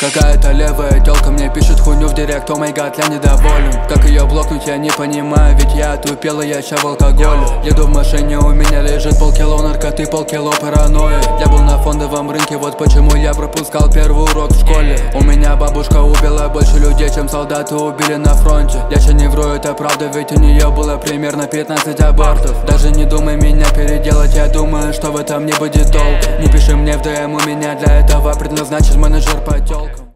Какая-то левая тёлка мне пишет хуйню в директ. О май гад, я недоволен. Как ее блокнуть, я не понимаю, ведь я тупел и я ща в алкоголе. Еду в машине, у меня лежит полкило наркоты, полкило паранойи. Я был на фондовом рынке, вот почему я пропускал первый урок в школе. У меня бабушка убила больше людей, чем солдаты убили на фронте. Я ща не вру, это правда, ведь у нее было примерно 15 абортов. Даже не думай меня переделать, я думаю, что в этом не будет толку. Не пиши мне в ДМ, у меня для этого предназначен менеджер по тёлкам.